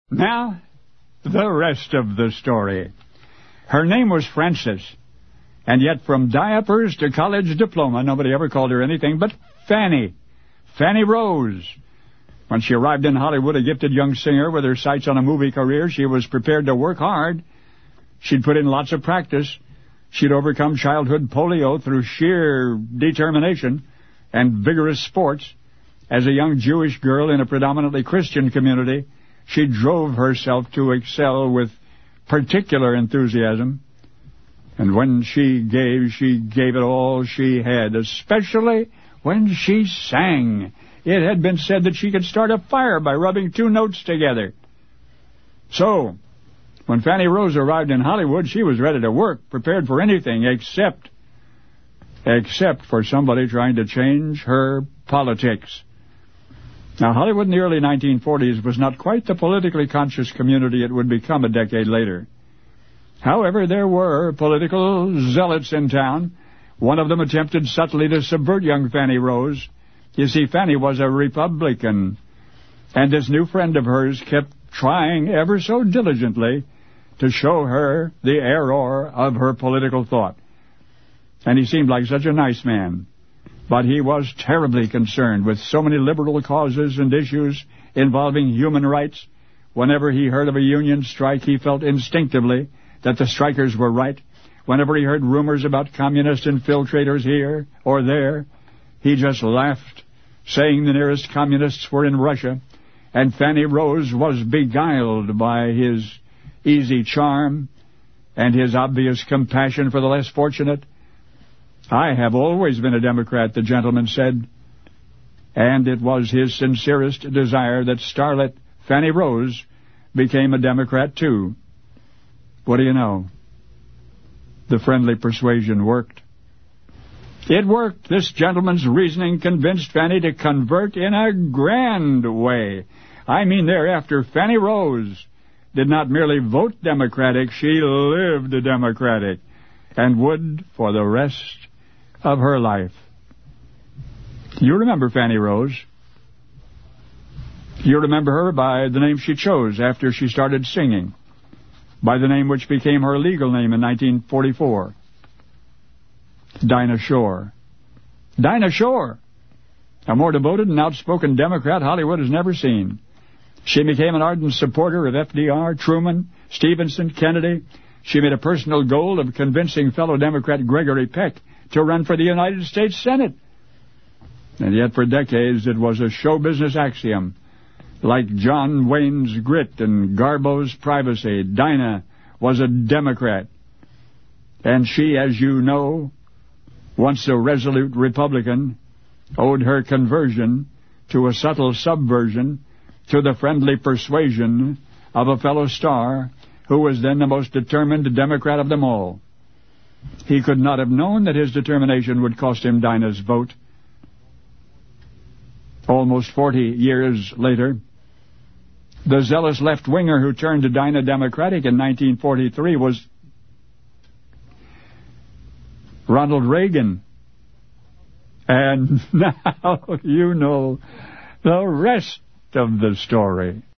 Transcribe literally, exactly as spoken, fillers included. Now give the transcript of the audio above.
Now, the rest of the story. Her name was Frances, and yet from diapers to college diploma, nobody ever called her anything but Fanny. Fanny Rose. When she arrived in Hollywood, a gifted young singer with her sights on a movie career, she was prepared to work hard. She'd put in lots of practice. She'd overcome childhood polio through sheer determination and vigorous sports. As a young Jewish girl in a predominantly Christian community, she drove herself to excel with particular enthusiasm. And when she gave, she gave it all she had, especially when she sang. It had been said that she could start a fire by rubbing two notes together. So, when Fanny Rose arrived in Hollywood, she was ready to work, prepared for anything except, except for somebody trying to change her politics. Now, Hollywood in the early nineteen forties was not quite the politically conscious community it would become a decade later. However, there were political zealots in town. One of them attempted subtly to subvert young Fanny Rose. You see, Fanny was a Republican, and this new friend of hers kept trying ever so diligently to show her the error of her political thought. And he seemed like such a nice man. But he was terribly concerned with so many liberal causes and issues involving human rights. Whenever he heard of a union strike, he felt instinctively that the strikers were right. Whenever he heard rumors about communist infiltrators here or there, he just laughed, saying the nearest communists were in Russia. And Fanny Rose was beguiled by his easy charm and his obvious compassion for the less fortunate. I have always been a Democrat, the gentleman said, and it was his sincerest desire that starlet Fanny Rose became a Democrat, too. What do you know? The friendly persuasion worked. It worked. This gentleman's reasoning convinced Fanny to convert in a grand way. I mean, thereafter, Fanny Rose did not merely vote Democratic, she lived Democratic, and would for the rest of her life. You remember Fanny Rose. You remember her by the name she chose after she started singing, by the name which became her legal name in nineteen forty-four, Dinah Shore. Dinah Shore, a more devoted and outspoken Democrat Hollywood has never seen. She became an ardent supporter of F D R, Truman, Stevenson, Kennedy. She made a personal goal of convincing fellow Democrat Gregory Peck to run for the United States Senate. And yet for decades it was a show business axiom. Like John Wayne's grit and Garbo's privacy, Dinah was a Democrat. And she, as you know, once a resolute Republican, owed her conversion to a subtle subversion to the friendly persuasion of a fellow star who was then the most determined Democrat of them all. He could not have known that his determination would cost him Dinah's vote. Almost forty years later, the zealous left-winger who turned to Dinah Democratic in nineteen forty-three was Ronald Reagan. And now you know the rest of the story.